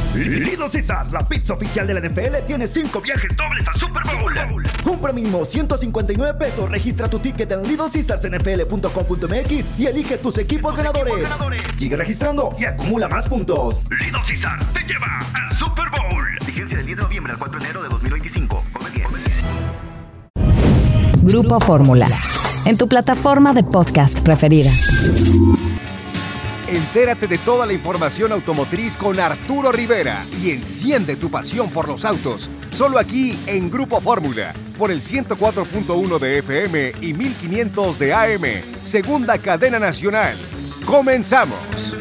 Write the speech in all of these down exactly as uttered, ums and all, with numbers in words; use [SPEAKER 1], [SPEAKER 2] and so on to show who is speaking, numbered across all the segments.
[SPEAKER 1] Little Caesars, la pizza oficial de la N F L, tiene cinco viajes dobles al Super Bowl. Compra mínimo ciento cincuenta y nueve pesos, registra tu ticket en little caesars n f l punto com punto m x y elige tus equipos, tus ganadores. equipos ganadores. Sigue registrando y acumula más puntos. Little Caesars te lleva al Super Bowl. Vigencia del diez de noviembre al cuatro de enero de dos mil veinticinco. Come bien.
[SPEAKER 2] Grupo Fórmula, en tu plataforma de podcast preferida.
[SPEAKER 3] Entérate de toda la información automotriz con Arturo Rivera y enciende tu pasión por los autos. Solo aquí en Grupo Fórmula, por el ciento cuatro punto uno de F M y mil quinientos de A M, segunda cadena nacional. ¡Comenzamos!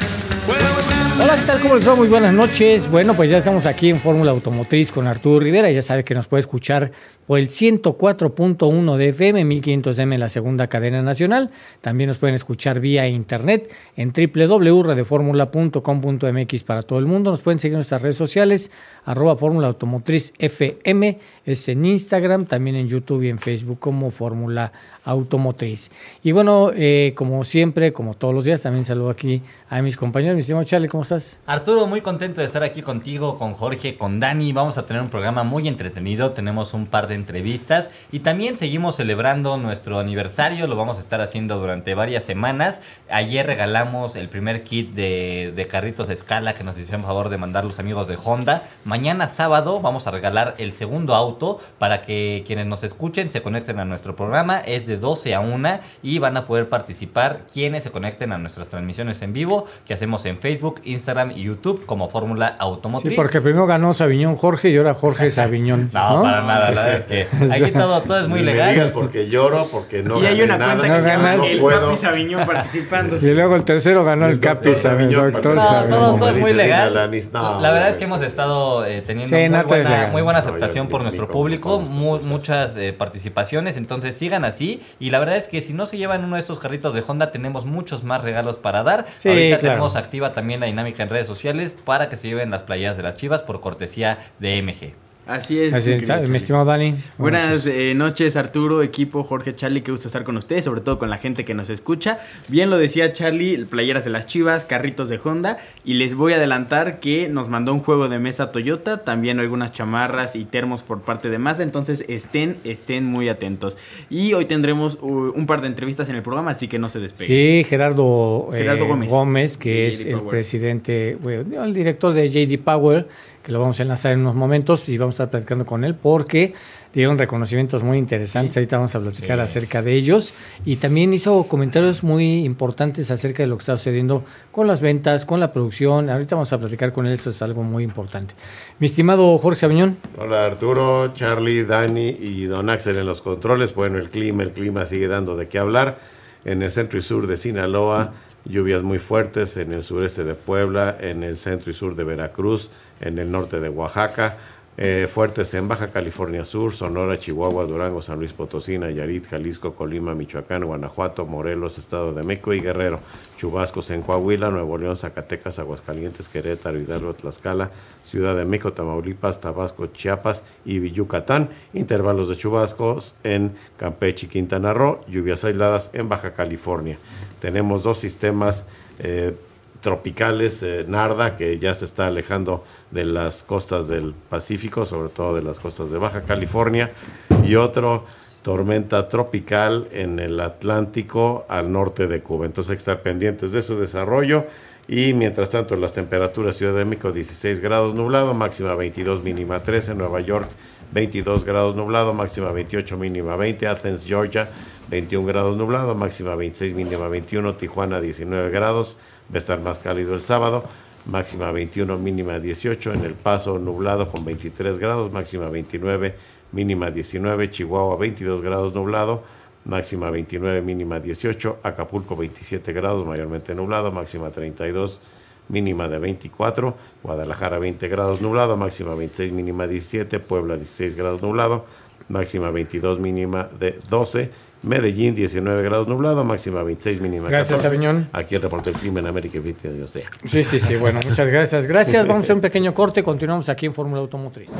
[SPEAKER 4] Hola, ¿qué tal? ¿Cómo les va? Muy buenas noches. Bueno, pues ya estamos aquí en Fórmula Automotriz con Arturo Rivera. Ya sabe que nos puede escuchar por el ciento cuatro punto uno de F M, mil quinientos de A M en la segunda cadena nacional. También nos pueden escuchar vía internet en doble u doble u doble u punto radio fórmula punto com punto m x para todo el mundo. Nos pueden seguir en nuestras redes sociales, arroba Fórmula Automotriz F M, es en Instagram, también en YouTube y en Facebook como Fórmula Automotriz. Y bueno, eh, como siempre, como todos los días, también saludo aquí a mis compañeros. Mi estimado Charlie, ¿cómo estás?
[SPEAKER 5] Arturo, muy contento de estar aquí contigo, con Jorge, con Dani. Vamos a tener un programa muy entretenido, tenemos un par de entrevistas y también seguimos celebrando nuestro aniversario, lo vamos a estar haciendo durante varias semanas. Ayer regalamos el primer kit de, de carritos a escala que nos hicieron favor de mandar los amigos de Honda. Mañana sábado vamos a regalar el segundo auto para que quienes nos escuchen se conecten a nuestro programa. Es de doce a una y van a poder participar quienes se conecten a nuestras transmisiones en vivo que hacemos en Facebook, Instagram y YouTube como Fórmula Automotriz.
[SPEAKER 4] Sí, porque primero ganó Saviñón Jorge y ahora Jorge Saviñón.
[SPEAKER 5] no, ¿no? Para nada, la verdad es que aquí todo, todo es muy legal.
[SPEAKER 6] Me digas porque lloro, porque no
[SPEAKER 7] y hay una
[SPEAKER 6] nada,
[SPEAKER 7] cuenta que
[SPEAKER 4] no
[SPEAKER 7] se llama
[SPEAKER 4] ganas,
[SPEAKER 7] el
[SPEAKER 6] puedo.
[SPEAKER 7] Capi Saviñón participando.
[SPEAKER 4] Y luego el tercero ganó el, el Capi Saviñón.
[SPEAKER 5] Todo, todo, todo es muy legal.
[SPEAKER 6] No,
[SPEAKER 5] la verdad es que hemos estado eh, teniendo
[SPEAKER 4] sí,
[SPEAKER 5] muy, buena, muy buena
[SPEAKER 6] no,
[SPEAKER 5] aceptación
[SPEAKER 6] yo,
[SPEAKER 5] por
[SPEAKER 6] ni,
[SPEAKER 5] nuestro
[SPEAKER 6] ni
[SPEAKER 5] público, mu muchas eh, participaciones, entonces sigan así. Y la verdad es que si no se llevan uno de estos carritos de Honda, tenemos muchos más regalos para dar.
[SPEAKER 4] Sí,
[SPEAKER 5] ahorita
[SPEAKER 4] claro.
[SPEAKER 5] tenemos activa también la dinámica en redes sociales para que se lleven las playeras de las Chivas por cortesía de M G.
[SPEAKER 7] Así es.
[SPEAKER 4] Así es, mi estimado Dani.
[SPEAKER 7] Buenas noches. Eh, noches, Arturo, equipo, Jorge, Charlie, qué gusto estar con ustedes, sobre todo con la gente que nos escucha. Bien lo decía Charlie, playeras de las Chivas, carritos de Honda, y les voy a adelantar que nos mandó un juego de mesa Toyota, también algunas chamarras y termos por parte de Mazda, entonces estén, estén muy atentos. Y hoy tendremos uh, un par de entrevistas en el programa, así que no se despeguen.
[SPEAKER 4] Sí, Gerardo,
[SPEAKER 7] Gerardo
[SPEAKER 4] eh,
[SPEAKER 7] Gómez.
[SPEAKER 4] Gómez, que es el
[SPEAKER 7] Power.
[SPEAKER 4] presidente, bueno, el director de J D Power, que lo vamos a enlazar en unos momentos y vamos a estar platicando con él porque dieron reconocimientos muy interesantes. Sí. Ahorita vamos a platicar sí. acerca de ellos y también hizo comentarios muy importantes acerca de lo que está sucediendo con las ventas, con la producción. Ahorita vamos a platicar con él, eso es algo muy importante. Mi estimado Jorge Saviñón.
[SPEAKER 6] Hola Arturo, Charlie, Dani y Don Axel en los controles. Bueno, el clima, el clima sigue dando de qué hablar. En el centro y sur de Sinaloa, lluvias muy fuertes en el sureste de Puebla, en el centro y sur de Veracruz, en el norte de Oaxaca, eh, fuertes en Baja California Sur, Sonora, Chihuahua, Durango, San Luis Potosí, Nayarit, Jalisco, Colima, Michoacán, Guanajuato, Morelos, Estado de México y Guerrero, chubascos en Coahuila, Nuevo León, Zacatecas, Aguascalientes, Querétaro, Hidalgo, Tlaxcala, Ciudad de México, Tamaulipas, Tabasco, Chiapas y Yucatán, intervalos de chubascos en Campeche y Quintana Roo, lluvias aisladas en Baja California. Tenemos dos sistemas eh, tropicales, eh, Narda, que ya se está alejando de las costas del Pacífico, sobre todo de las costas de Baja California, y otro tormenta tropical en el Atlántico al norte de Cuba. Entonces hay que estar pendientes de su desarrollo. Y mientras tanto, las temperaturas: Ciudad de México dieciséis grados nublado, máxima veintidós, mínima trece, Nueva York veintidós grados nublado, máxima veintiocho, mínima veinte, Athens, Georgia veintiún grados nublado, máxima veintiséis, mínima veintiuno, Tijuana diecinueve grados, va a estar más cálido el sábado, máxima veintiuno, mínima dieciocho, en El Paso nublado con veintitrés grados, máxima veintinueve, mínima diecinueve, Chihuahua veintidós grados nublado, máxima veintinueve, mínima dieciocho, Acapulco veintisiete grados, mayormente nublado, máxima treinta y dos, mínima de veinticuatro, Guadalajara veinte grados nublado, máxima veintiséis, mínima diecisiete, Puebla dieciséis grados nublado, máxima veintidós, mínima de doce, Medellín diecinueve grados nublado, máxima veintiséis, mínima
[SPEAKER 4] gracias,
[SPEAKER 6] catorce.
[SPEAKER 4] Saviñón.
[SPEAKER 6] Aquí el reporte del clima en América y Fíjate Dios sea.
[SPEAKER 4] Sí, sí, sí, bueno, muchas gracias. Gracias, vamos a hacer un pequeño corte, continuamos aquí en Fórmula Automotriz.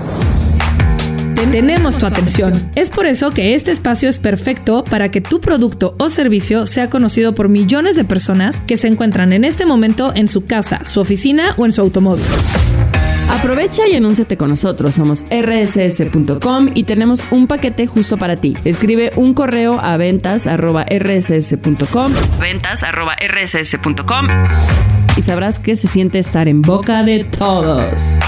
[SPEAKER 8] Tenemos tu atención. Es por eso que este espacio es perfecto para que tu producto o servicio sea conocido por millones de personas que se encuentran en este momento en su casa, su oficina o en su automóvil.
[SPEAKER 9] Aprovecha y anúnciate con nosotros. Somos erre ese ese punto com y tenemos un paquete justo para ti. Escribe un correo a ventas arroba erre ese ese punto com, ventas arroba erre ese ese punto com, y sabrás qué se siente estar en boca de todos.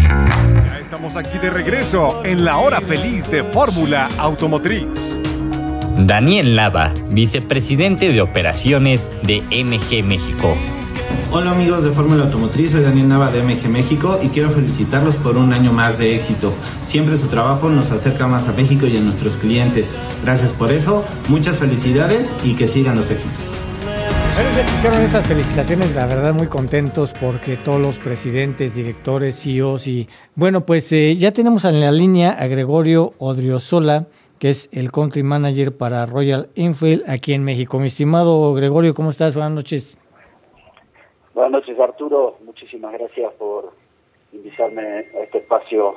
[SPEAKER 3] Ya estamos aquí de regreso en la hora feliz de Fórmula Automotriz.
[SPEAKER 5] Daniel Nava, vicepresidente de operaciones de eme ge México.
[SPEAKER 10] Hola amigos de Fórmula Automotriz, soy Daniel Nava de eme ge México y quiero felicitarlos por un año más de éxito. Siempre su trabajo nos acerca más a México y a nuestros clientes. Gracias por eso, muchas felicidades y que sigan los éxitos.
[SPEAKER 4] Bueno, ya escucharon esas felicitaciones, la verdad muy contentos porque todos los presidentes, directores, ce e os y bueno, pues eh, ya tenemos en la línea a Gregorio Odriozola, que es el Country Manager para Royal Enfield aquí en México. Mi estimado Gregorio, ¿cómo estás? Buenas noches.
[SPEAKER 11] Buenas noches, Arturo. Muchísimas gracias por invitarme a este espacio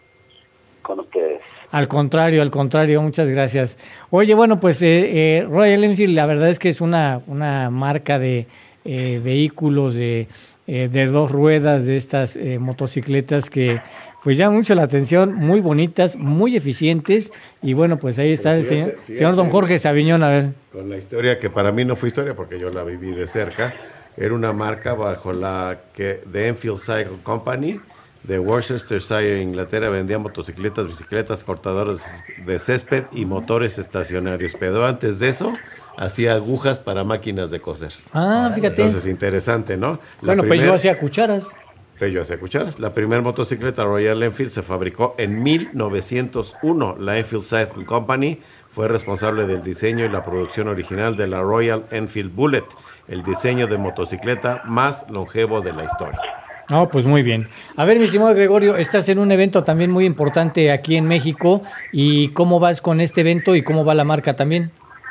[SPEAKER 11] con ustedes.
[SPEAKER 4] Al contrario, al contrario, muchas gracias. Oye, bueno, pues eh, eh, Royal Enfield, la verdad es que es una, una marca de eh, vehículos de, eh, de dos ruedas, de estas eh, motocicletas que pues llaman mucho la atención, muy bonitas, muy eficientes, y bueno, pues ahí está el señor,
[SPEAKER 6] fíjate,
[SPEAKER 4] señor don Jorge Saviñón, a ver.
[SPEAKER 6] Con la historia que para mí no fue historia porque yo la viví de cerca. Era una marca bajo la que The Enfield Cycle Company de Worcestershire, Inglaterra, vendía motocicletas, bicicletas, cortadores de césped y motores estacionarios. Pero antes de eso, hacía agujas para máquinas de coser.
[SPEAKER 4] Ah, fíjate.
[SPEAKER 6] Entonces, interesante, ¿no? La
[SPEAKER 4] bueno,
[SPEAKER 6] primer,
[SPEAKER 4] pues yo hacía cucharas.
[SPEAKER 6] Pues yo hacía cucharas. La primera motocicleta Royal Enfield se fabricó en mil novecientos uno. La Enfield Cycle Company fue responsable del diseño y la producción original de la Royal Enfield Bullet, el diseño de motocicleta más longevo de la historia.
[SPEAKER 4] No, pues muy bien. A ver, mi estimado Gregorio, estás en un evento también muy importante aquí en México, y ¿cómo vas con este evento y cómo va la marca también?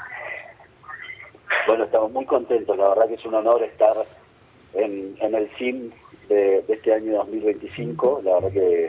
[SPEAKER 11] Bueno, estamos muy contentos, la verdad que es un honor estar en, en el C I M de, de este año dos mil veinticinco, la verdad que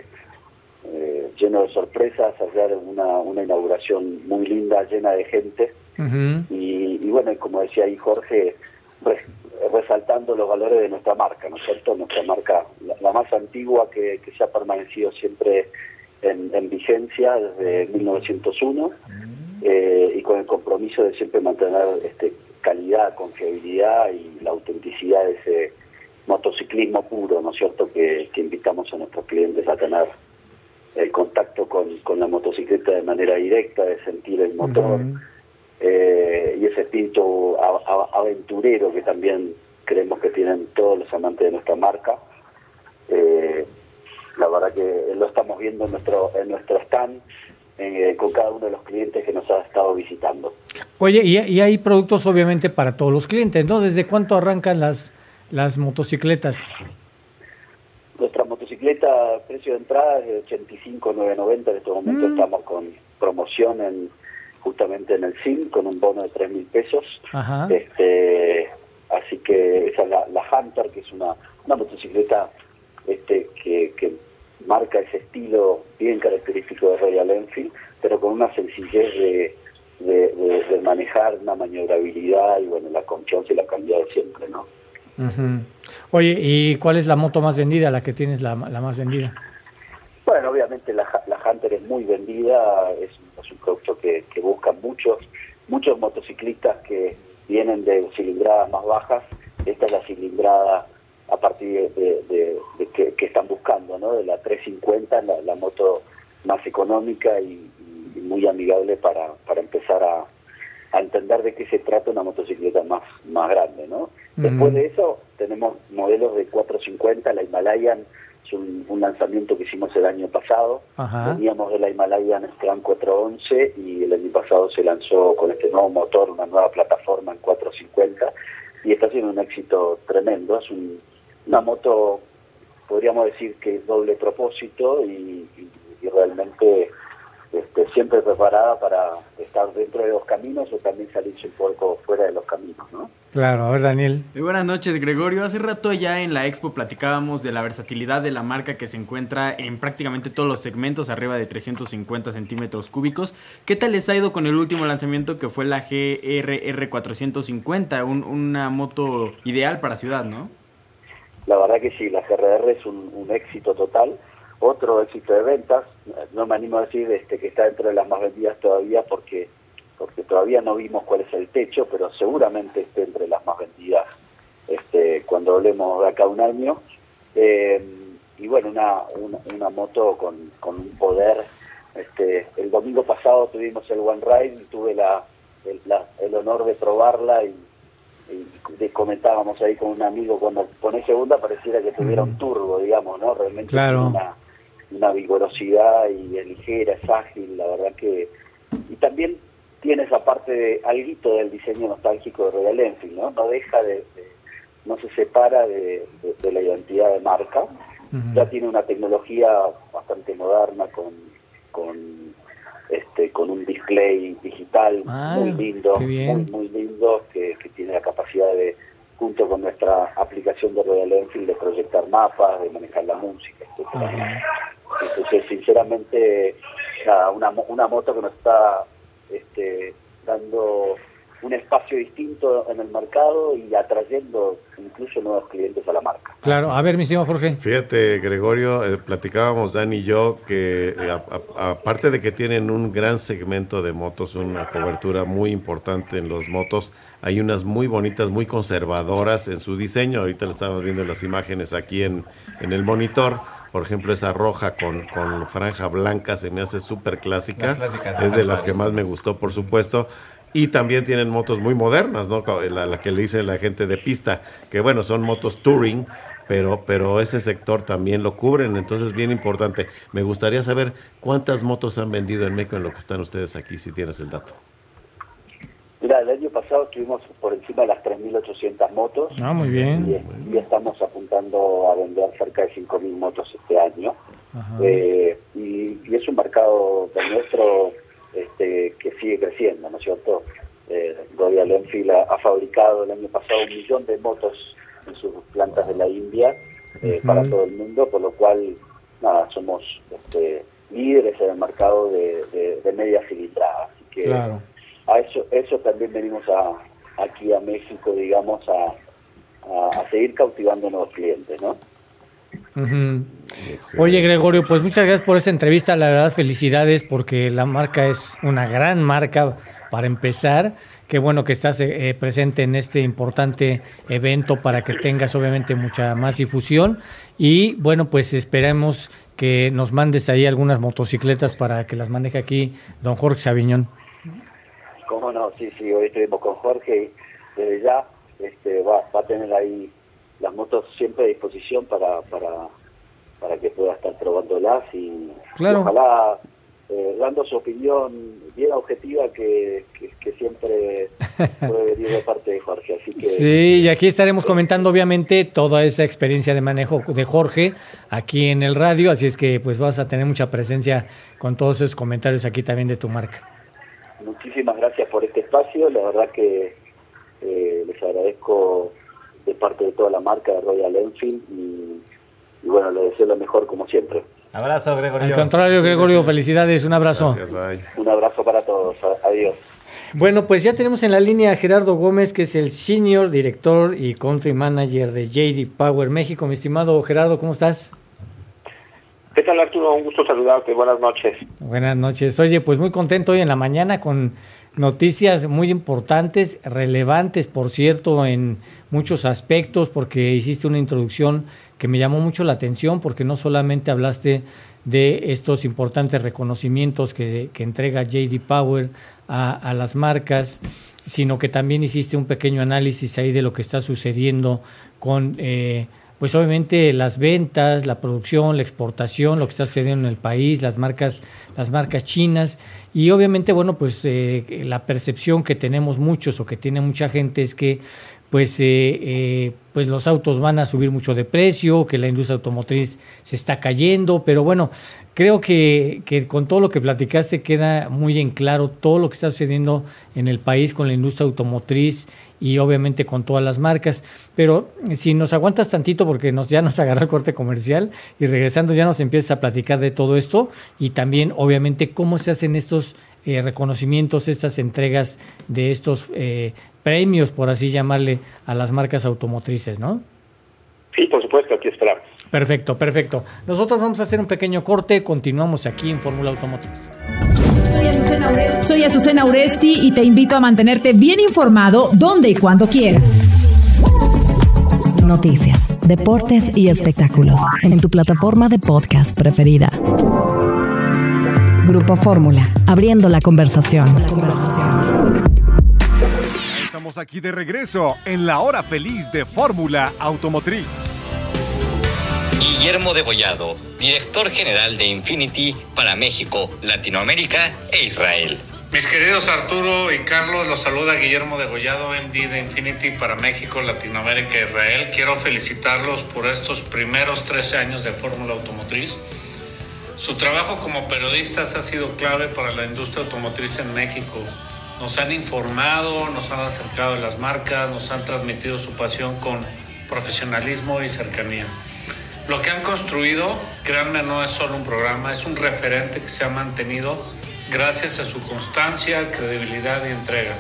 [SPEAKER 11] eh, lleno de sorpresas, hacer una, una inauguración muy linda, llena de gente, uh-huh. y, y bueno, como decía ahí Jorge, res, resaltando los valores de nuestra marca, ¿no es cierto? Nuestra marca, la, la más antigua que, que se ha permanecido siempre en, en vigencia desde mil novecientos uno, eh, y con el compromiso de siempre mantener este, calidad, confiabilidad y la autenticidad de ese motociclismo puro, ¿no es cierto?, que, que invitamos a nuestros clientes a tener el contacto con, con la motocicleta de manera directa, de sentir el motor, uh-huh. eh, y ese espíritu a, a, aventurero que también creemos que tienen todos los amantes de nuestra marca. Eh, la verdad que lo estamos viendo en nuestro, en nuestro stand, eh, con cada uno de los clientes que nos ha estado visitando.
[SPEAKER 4] Oye, y, y hay productos obviamente para todos los clientes, ¿no? ¿Desde cuánto arrancan las, las motocicletas?
[SPEAKER 11] Nuestra motocicleta, precio de entrada es de ochenta y cinco mil novecientos noventa. En este momento mm. estamos con promoción en justamente en el C I M con un bono de tres mil pesos. Ajá. Este, así que esa es la, la Hunter, que es una, una motocicleta este, que, que marca ese estilo bien característico de Royal Enfield, pero con una sencillez de, de, de, de manejar, una maniobrabilidad y bueno, la confianza y la calidad de siempre, ¿no?
[SPEAKER 4] Uh-huh. Oye, ¿y cuál es la moto más vendida, la que tienes la, la más vendida?
[SPEAKER 11] Bueno, obviamente la, la Hunter es muy vendida, es, es un producto que, que buscan muchos muchos motociclistas que vienen de cilindradas más bajas. Esta es la cilindrada a partir de, de, de que, que están buscando, ¿no? De la trescientos cincuenta, la, la moto más económica y, y muy amigable para, para empezar a, a entender de qué se trata una motocicleta más, más grande, ¿no? Uh-huh. Después de eso tenemos modelos de cuatrocientos cincuenta, la Himalayan es un, un lanzamiento que hicimos el año pasado. Uh-huh. Veníamos de la Himalayan Scram cuatrocientos once y el año pasado se lanzó con este nuevo motor, una nueva plataforma en cuatrocientos cincuenta, y está siendo un éxito tremendo. Es un, una moto, podríamos decir que es doble propósito y, y, y realmente este, siempre preparada para estar dentro de los caminos o también salirse un poco fuera de los caminos, ¿no?
[SPEAKER 4] Claro, a ver, Daniel.
[SPEAKER 7] Muy buenas noches, Gregorio. Hace rato ya en la Expo platicábamos de la versatilidad de la marca que se encuentra en prácticamente todos los segmentos, arriba de trescientos cincuenta centímetros cúbicos. ¿Qué tal les ha ido con el último lanzamiento que fue la G R R cuatrocientos cincuenta? Un, una moto ideal para ciudad, ¿no?
[SPEAKER 11] la verdad que sí, la G R R es un, un éxito total. Otro éxito de ventas, no me animo a decir este, que está dentro de las más vendidas todavía porque porque todavía no vimos cuál es el techo, pero seguramente esté entre las más vendidas este, cuando hablemos de acá un año. Eh, y bueno, una, una, una moto con, con un poder. Este, el domingo pasado tuvimos el One Ride y tuve la, el, la, el honor de probarla y, y comentábamos ahí con un amigo, cuando pone segunda pareciera que tuviera un turbo, digamos, ¿no? Realmente
[SPEAKER 4] claro.
[SPEAKER 11] tiene una, una vigorosidad y es ligera, es ágil, la verdad que... Y también tiene esa parte de alguito del diseño nostálgico de Royal Enfield, ¿no? No deja de... de no se separa de, de, de la identidad de marca. Uh-huh. Ya tiene una tecnología bastante moderna con, con, este, con un display digital ah, muy lindo, muy, muy lindo, que, que tiene la capacidad de, junto con nuestra aplicación de Royal Enfield, de proyectar mapas, de manejar la música, etcétera. Uh-huh. Entonces, sinceramente, nada, una, una moto que nos está este, dando un espacio distinto en el mercado y atrayendo incluso nuevos clientes a la marca.
[SPEAKER 4] Claro, a ver, mi estimado Jorge.
[SPEAKER 6] Fíjate, Gregorio, eh, platicábamos Dani y yo que eh, a, a, aparte de que tienen un gran segmento de motos, una cobertura muy importante en los motos, hay unas muy bonitas, muy conservadoras en su diseño. Ahorita lo estamos viendo en las imágenes aquí en, en el monitor. Por ejemplo, esa roja con, con franja blanca se me hace súper clásica. Es de las que más me gustó, por supuesto. Y también tienen motos muy modernas, ¿no? La, la que le dice la gente de pista, que bueno, son motos touring, pero, pero ese sector también lo cubren, entonces bien importante. Me gustaría saber cuántas motos han vendido en México en lo que están ustedes aquí, si tienes el dato.
[SPEAKER 11] Mira, el año pasado estuvimos por encima de las tres mil ochocientas motos.
[SPEAKER 4] Ah, muy bien.
[SPEAKER 11] Y, y estamos apuntando a vender cerca de cinco mil motos este año. Eh, y, y es un mercado de nuestro... Este, que sigue creciendo, ¿no es cierto? Eh, Royal Enfield ha, ha fabricado el año pasado un millón de motos en sus plantas de la India eh, uh-huh. para todo el mundo, por lo cual, nada, somos este, líderes en el mercado de, de, de media cilindrada. Así que claro. a eso, eso también venimos a, aquí a México, digamos, a, a, a seguir cautivando nuevos clientes, ¿no?
[SPEAKER 4] Uh-huh. Oye, Gregorio, pues muchas gracias por esta entrevista, la verdad felicidades porque la marca es una gran marca para empezar. Qué bueno que estás eh, presente en este importante evento para que tengas obviamente mucha más difusión y bueno, pues esperemos que nos mandes ahí algunas motocicletas para que las maneje aquí don Jorge Saviñón.
[SPEAKER 11] Cómo no, sí, sí, hoy estuvimos con Jorge y desde ya este, va, va a tener ahí las motos siempre a disposición para para, para que pueda estar probándolas y,
[SPEAKER 4] claro.
[SPEAKER 11] y ojalá eh, dando su opinión bien objetiva que, que, que siempre puede venir de parte de Jorge. Así que,
[SPEAKER 4] sí, y aquí estaremos comentando obviamente toda esa experiencia de manejo de Jorge aquí en el radio, así es que pues vas a tener mucha presencia con todos esos comentarios aquí también de tu marca.
[SPEAKER 11] Muchísimas gracias por este espacio, la verdad que eh, les agradezco de parte de toda la marca de Royal Enfield y, y bueno, les deseo lo mejor como siempre.
[SPEAKER 5] Abrazo, Gregorio.
[SPEAKER 4] Al contrario, Gregorio, felicidades, un abrazo.
[SPEAKER 6] Gracias, bye.
[SPEAKER 11] Un abrazo para todos, adiós.
[SPEAKER 4] Bueno, pues ya tenemos en la línea a Gerardo Gómez, que es el Senior Director y Country Manager de J D Power México. Mi estimado Gerardo, ¿cómo estás?
[SPEAKER 12] ¿Qué tal, Arturo? Un gusto saludarte, buenas noches.
[SPEAKER 4] Buenas noches. Oye, pues muy contento hoy en la mañana con noticias muy importantes, relevantes, por cierto, en muchos aspectos, porque hiciste una introducción que me llamó mucho la atención, porque no solamente hablaste de estos importantes reconocimientos que, que entrega J D Power a, a las marcas, sino que también hiciste un pequeño análisis ahí de lo que está sucediendo con, eh, pues obviamente las ventas, la producción, la exportación, lo que está sucediendo en el país, las marcas, las marcas chinas, y obviamente, bueno, pues eh, la percepción que tenemos muchos o que tiene mucha gente es que pues, eh, eh, pues los autos van a subir mucho de precio, que la industria automotriz se está cayendo, pero bueno, creo que, que con todo lo que platicaste queda muy en claro todo lo que está sucediendo en el país con la industria automotriz y obviamente con todas las marcas. Pero si nos aguantas tantito, porque nos, ya nos agarró el corte comercial y regresando ya nos empiezas a platicar de todo esto y también obviamente cómo se hacen estos eh, reconocimientos, estas entregas de estos eh, premios, por así llamarle, a las marcas automotrices, ¿no?
[SPEAKER 12] Sí, por supuesto, aquí esperamos.
[SPEAKER 4] Perfecto, perfecto. Nosotros vamos a hacer un pequeño corte, continuamos aquí en Fórmula Automotriz.
[SPEAKER 13] Soy Azucena Uresti. Soy Azucena Uresti y te invito a mantenerte bien informado donde y cuando quieras.
[SPEAKER 2] Noticias, deportes y espectáculos en tu plataforma de podcast preferida. Grupo Fórmula, abriendo la conversación.
[SPEAKER 3] Estamos aquí de regreso en la hora feliz de Fórmula Automotriz.
[SPEAKER 14] Guillermo Degollado, director general de Infinity para México, Latinoamérica e Israel.
[SPEAKER 15] Mis queridos Arturo y Carlos, los saluda Guillermo Degollado, M D de Infinity para México, Latinoamérica e Israel. Quiero felicitarlos por estos primeros trece años de Fórmula Automotriz. Su trabajo como periodistas ha sido clave para la industria automotriz en México. Nos han informado, nos han acercado a las marcas, nos han transmitido su pasión con profesionalismo y cercanía. Lo que han construido, créanme, no es solo un programa, es un referente que se ha mantenido gracias a su constancia, credibilidad y entrega.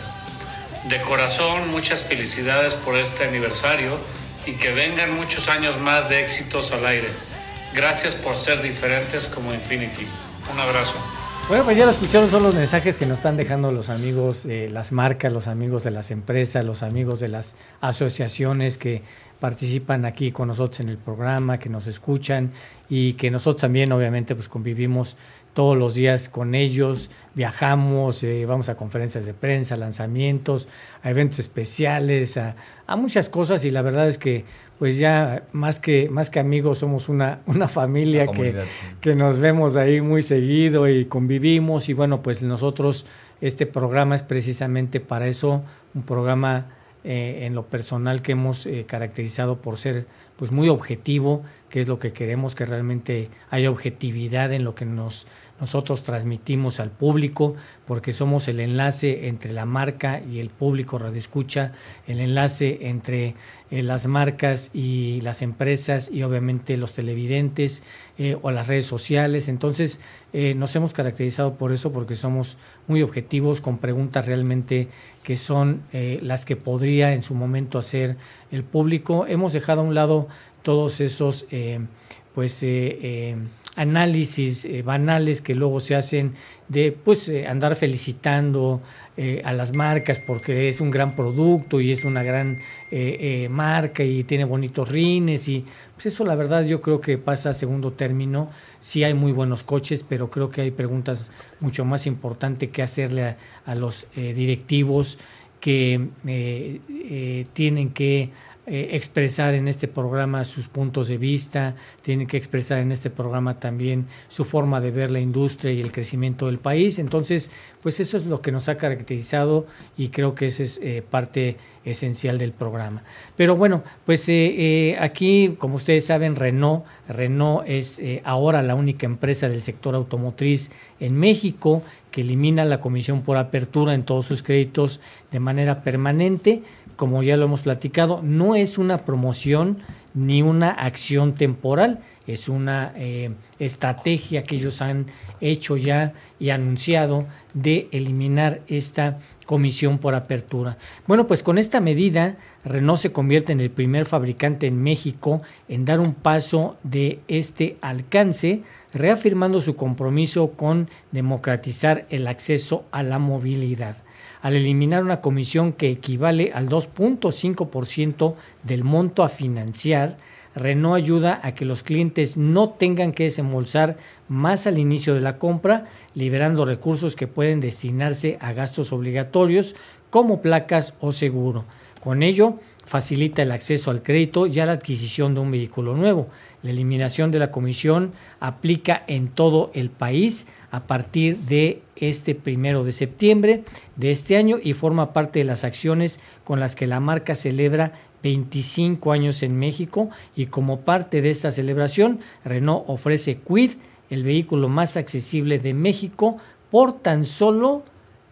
[SPEAKER 15] De corazón, muchas felicidades por este aniversario y que vengan muchos años más de éxitos al aire. Gracias por ser diferentes como Infinity. Un abrazo.
[SPEAKER 4] Bueno, pues ya lo escucharon, son los mensajes que nos están dejando los amigos de las marcas, los amigos de las empresas, los amigos de las asociaciones que participan aquí con nosotros en el programa, que nos escuchan y que nosotros también obviamente pues convivimos todos los días con ellos, viajamos, eh, vamos a conferencias de prensa, lanzamientos, a eventos especiales, a, a muchas cosas y la verdad es que pues ya más que más que amigos somos una, una familia que, sí. que nos vemos ahí muy seguido y convivimos y bueno, pues nosotros este programa es precisamente para eso, un programa eh, en lo personal que hemos eh, caracterizado por ser pues muy objetivo, que es lo que queremos, que realmente haya objetividad en lo que nos nosotros transmitimos al público, porque somos el enlace entre la marca y el público radioescucha, el enlace entre eh, las marcas y las empresas y obviamente los televidentes eh, o las redes sociales. Entonces eh, nos hemos caracterizado por eso, porque somos muy objetivos con preguntas realmente que son eh, las que podría en su momento hacer el público. Hemos dejado a un lado todos esos eh, pues eh, eh, análisis eh, banales que luego se hacen de pues eh, andar felicitando eh, a las marcas porque es un gran producto y es una gran eh, eh, marca y tiene bonitos rines y pues eso la verdad yo creo que pasa a segundo término. Sí hay muy buenos coches, pero creo que hay preguntas mucho más importantes que hacerle a, a los eh, directivos que eh, eh, tienen que Eh, expresar en este programa sus puntos de vista, tienen que expresar en este programa también su forma de ver la industria y el crecimiento del país. Entonces, pues eso es lo que nos ha caracterizado y creo que esa es eh, parte esencial del programa. Pero bueno, pues eh, eh, aquí, como ustedes saben, Renault, Renault es eh, ahora la única empresa del sector automotriz en México que elimina la comisión por apertura en todos sus créditos de manera permanente. Como ya lo hemos platicado, no es una promoción ni una acción temporal, es una eh, estrategia que ellos han hecho ya y anunciado de eliminar esta comisión por apertura. Bueno, pues con esta medida, Renault se convierte en el primer fabricante en México en dar un paso de este alcance, reafirmando su compromiso con democratizar el acceso a la movilidad. Al eliminar una comisión que equivale al dos punto cinco por ciento del monto a financiar, Renault ayuda a que los clientes no tengan que desembolsar más al inicio de la compra, liberando recursos que pueden destinarse a gastos obligatorios como placas o seguro. Con ello, facilita el acceso al crédito y a la adquisición de un vehículo nuevo. La eliminación de la comisión aplica en todo el país a partir de este primero de septiembre de este año y forma parte de las acciones con las que la marca celebra veinticinco años en México y como parte de esta celebración, Renault ofrece Kwid, el vehículo más accesible de México, por tan solo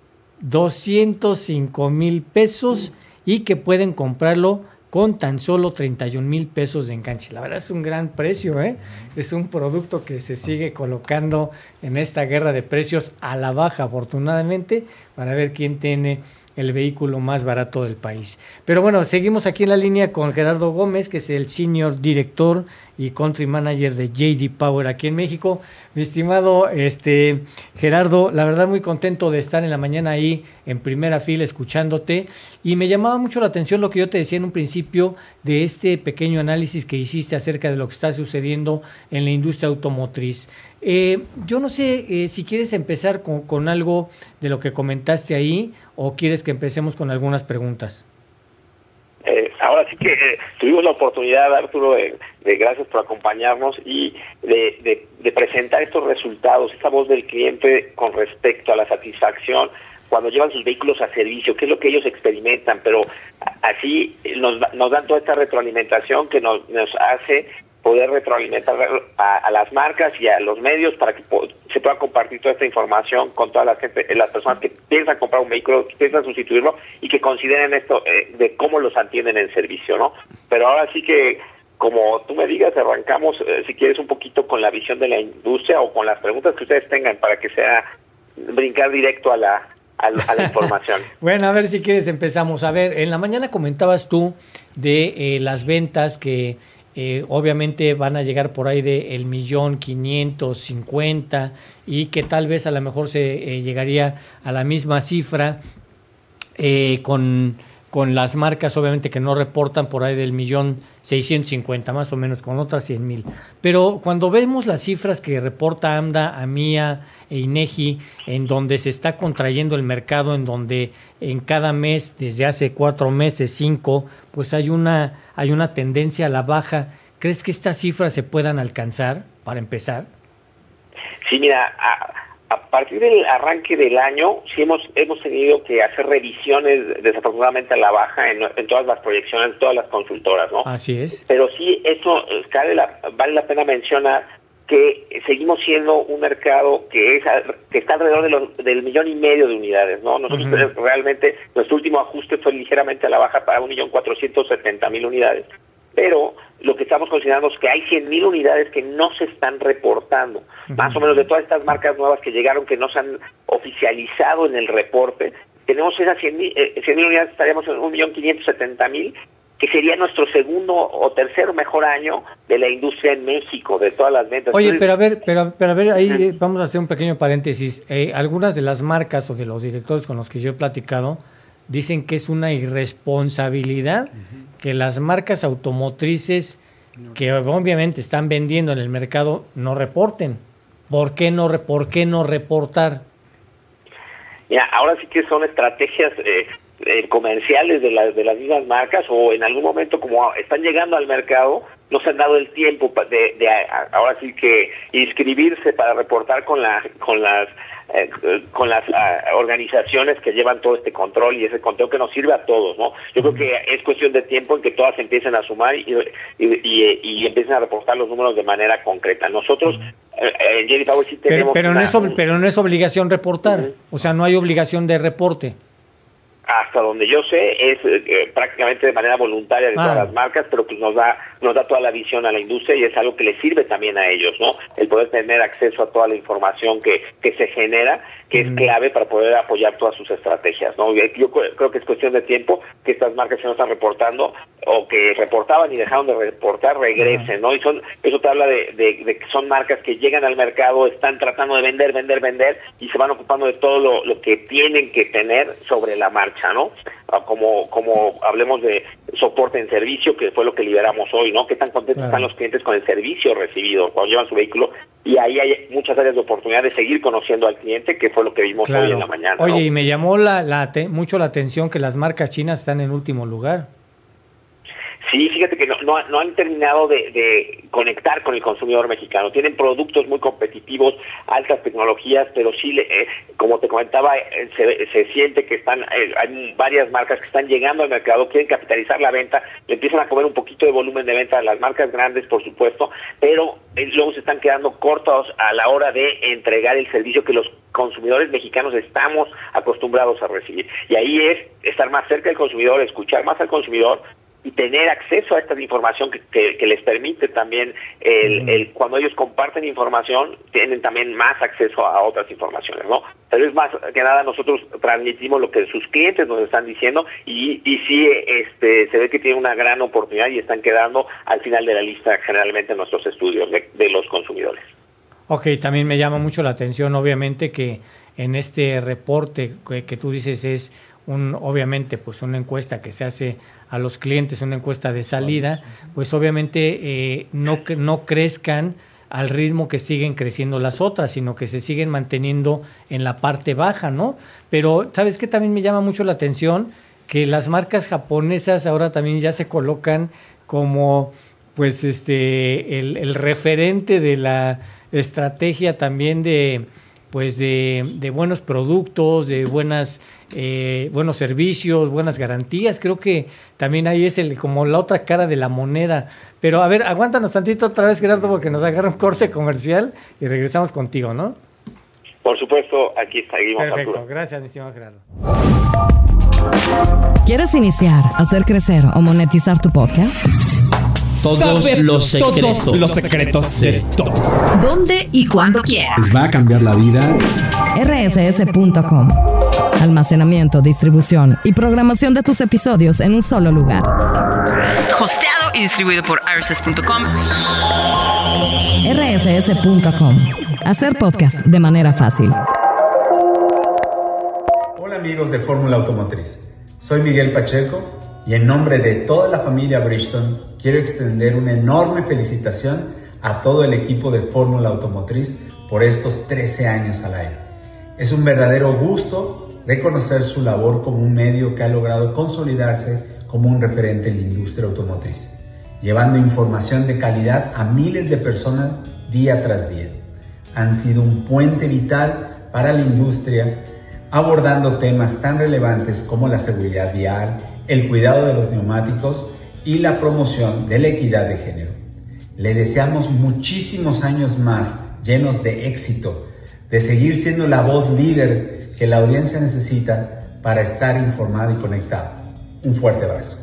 [SPEAKER 4] doscientos cinco mil pesos y que pueden comprarlo con tan solo treinta y un mil pesos de enganche. La verdad es un gran precio, ¿eh? Es un producto que se sigue colocando en esta guerra de precios a la baja, afortunadamente, para ver quién tiene el vehículo más barato del país. Pero bueno, seguimos aquí en la línea con Gerardo Gómez, que es el Senior Director y Country Manager de J D Power aquí en México. Mi estimado este, Gerardo, la verdad muy contento de estar en la mañana ahí en primera fila escuchándote, y me llamaba mucho la atención lo que yo te decía en un principio de este pequeño análisis que hiciste acerca de lo que está sucediendo en la industria automotriz. Eh, yo no sé eh, si quieres empezar con, con algo de lo que comentaste ahí, o quieres que empecemos con algunas preguntas.
[SPEAKER 12] Eh, ahora sí que eh, tuvimos la oportunidad, Arturo, de, de gracias por acompañarnos y de, de, de presentar estos resultados, esta voz del cliente con respecto a la satisfacción cuando llevan sus vehículos a servicio, qué es lo que ellos experimentan, pero así nos, nos dan toda esta retroalimentación que nos, nos hace poder retroalimentar a, a las marcas y a los medios para que po- se pueda compartir toda esta información con toda la gente, las personas que piensan comprar un vehículo, que piensan sustituirlo y que consideren esto eh, de cómo los atienden en servicio, ¿no? Pero ahora sí que, como tú me digas, arrancamos, eh, si quieres, un poquito con la visión de la industria o con las preguntas que ustedes tengan para que sea brincar directo a la, a, a la información.
[SPEAKER 4] Bueno, a ver si quieres empezamos. A ver, en la mañana comentabas tú de eh, las ventas que Eh, obviamente van a llegar por ahí de el millón quinientos cincuenta, y que tal vez a lo mejor se eh, llegaría a la misma cifra eh, con, con las marcas obviamente que no reportan, por ahí del millón seiscientos cincuenta más o menos, con otras cien mil. Pero cuando vemos las cifras que reporta AMDA, AMIA e INEGI, en donde se está contrayendo el mercado, en donde en cada mes, desde hace cuatro meses, cinco, pues hay una, hay una tendencia a la baja. ¿Crees que estas cifras se puedan alcanzar para empezar?
[SPEAKER 12] Sí, mira, a, a partir del arranque del año, sí hemos hemos tenido que hacer revisiones desafortunadamente a la baja en, en todas las proyecciones, todas las consultoras, ¿no?
[SPEAKER 4] Así es.
[SPEAKER 12] Pero sí, eso vale la, vale la pena mencionar que seguimos siendo un mercado que es que está alrededor de los, del millón y medio de unidades, ¿no? Nosotros uh-huh. realmente, nuestro último ajuste fue ligeramente a la baja para un millón cuatrocientos setenta mil unidades, pero lo que estamos considerando es que hay cien mil unidades que no se están reportando, uh-huh. más o menos de todas estas marcas nuevas que llegaron, que no se han oficializado en el reporte. Tenemos esas cien mil unidades, estaríamos en un millón quinientos setenta mil, que sería nuestro segundo o tercer mejor año de la industria en México, de todas las ventas.
[SPEAKER 4] Oye, pero a ver, pero, pero a ver, ahí uh-huh. vamos a hacer un pequeño paréntesis. Eh, algunas de las marcas o de los directores con los que yo he platicado dicen que es una irresponsabilidad uh-huh. que las marcas automotrices no. que obviamente están vendiendo en el mercado no reporten. ¿Por qué no, por qué no reportar?
[SPEAKER 12] Mira, ahora sí que son estrategias eh, eh, comerciales de las de las mismas marcas, o en algún momento, como están llegando al mercado, no se han dado el tiempo de, de ahora sí que inscribirse para reportar con la con las eh, con las uh, organizaciones que llevan todo este control y ese conteo que nos sirve a todos, ¿no? Yo creo que es cuestión de tiempo en que todas empiecen a sumar y, y, y, y empiecen a reportar los números de manera concreta. Nosotros eh, en J D Power sí tenemos...
[SPEAKER 4] Pero, pero,
[SPEAKER 12] una,
[SPEAKER 4] no es ob- pero no es obligación reportar, uh-huh. o sea, no hay obligación de reporte.
[SPEAKER 12] Hasta donde yo sé es eh, prácticamente de manera voluntaria de ah. todas las marcas, pero pues nos da nos da toda la visión a la industria y es algo que les sirve también a ellos, ¿no? El poder tener acceso a toda la información que, que se genera, que mm. es clave para poder apoyar todas sus estrategias, ¿no? Yo creo que es cuestión de tiempo que estas marcas que no están reportando o que reportaban y dejaron de reportar regresen, ¿no? Y son eso te habla de, de, de que son marcas que llegan al mercado, están tratando de vender, vender, vender y se van ocupando de todo lo, lo que tienen que tener sobre la marcha, ¿no? Como como hablemos de soporte en servicio, que fue lo que liberamos hoy, ¿no? Qué tan contentos claro. están los clientes con el servicio recibido cuando llevan su vehículo, y ahí hay muchas áreas de oportunidad de seguir conociendo al cliente, que fue lo que vimos claro. hoy en la mañana.
[SPEAKER 4] Oye,
[SPEAKER 12] ¿no?
[SPEAKER 4] Y me llamó la, la te, mucho la atención que las marcas chinas están en último lugar.
[SPEAKER 12] Sí, fíjate que no, no, no han terminado de, de conectar con el consumidor mexicano. Tienen productos muy competitivos, altas tecnologías, pero sí, eh, como te comentaba, eh, se, se siente que están eh, hay varias marcas que están llegando al mercado, quieren capitalizar la venta, le empiezan a comer un poquito de volumen de venta a las marcas grandes, por supuesto, pero eh, luego se están quedando cortos a la hora de entregar el servicio que los consumidores mexicanos estamos acostumbrados a recibir. Y ahí es estar más cerca del consumidor, escuchar más al consumidor, y tener acceso a esta información que, que, que les permite también, el, el cuando ellos comparten información, tienen también más acceso a otras informaciones, ¿no? Pero es más que nada, nosotros transmitimos lo que sus clientes nos están diciendo y, y sí este, se ve que tienen una gran oportunidad y están quedando al final de la lista generalmente en nuestros estudios de, de los consumidores.
[SPEAKER 4] Ok, también me llama mucho la atención, obviamente, que en este reporte que, que tú dices es un, obviamente, pues una encuesta que se hace a los clientes, una encuesta de salida, pues obviamente eh, no, no crezcan al ritmo que siguen creciendo las otras, sino que se siguen manteniendo en la parte baja, ¿no? Pero, ¿sabes qué? También me llama mucho la atención que las marcas japonesas ahora también ya se colocan como, pues, este, el, el referente de la estrategia también de, pues, de, de buenos productos, de buenas, eh, buenos servicios, buenas garantías. Creo que también ahí es el como la otra cara de la moneda. Pero a ver, aguántanos tantito otra vez, Gerardo, porque nos agarra un corte comercial y regresamos contigo, ¿no?
[SPEAKER 12] Por supuesto, aquí seguimos.
[SPEAKER 4] Perfecto,
[SPEAKER 12] Arturo.
[SPEAKER 4] Gracias, mi estimado Gerardo.
[SPEAKER 2] ¿Quieres iniciar, hacer crecer o monetizar tu podcast?
[SPEAKER 16] Todos
[SPEAKER 17] Saber
[SPEAKER 16] los secretos.
[SPEAKER 17] todos los secretos de todos.
[SPEAKER 13] ¿Dónde y cuándo quieras?
[SPEAKER 16] Les va a cambiar la vida.
[SPEAKER 2] R S S punto com. Almacenamiento, distribución y programación de tus episodios en un solo lugar.
[SPEAKER 9] Hosteado y distribuido por R S S punto com.
[SPEAKER 2] R S S punto com. Hacer podcast de manera fácil.
[SPEAKER 18] Hola amigos de Fórmula Automotriz. Soy Miguel Pacheco y en nombre de toda la familia Bridgestone quiero extender una enorme felicitación a todo el equipo de Fórmula Automotriz por estos trece años al aire. Es un verdadero gusto reconocer su labor como un medio que ha logrado consolidarse como un referente en la industria automotriz, llevando información de calidad a miles de personas día tras día. Han sido un puente vital para la industria, abordando temas tan relevantes como la seguridad vial, el cuidado de los neumáticos y la promoción de la equidad de género. Le deseamos muchísimos años más llenos de éxito, de seguir siendo la voz líder que la audiencia necesita para estar informado y conectado. Un fuerte abrazo.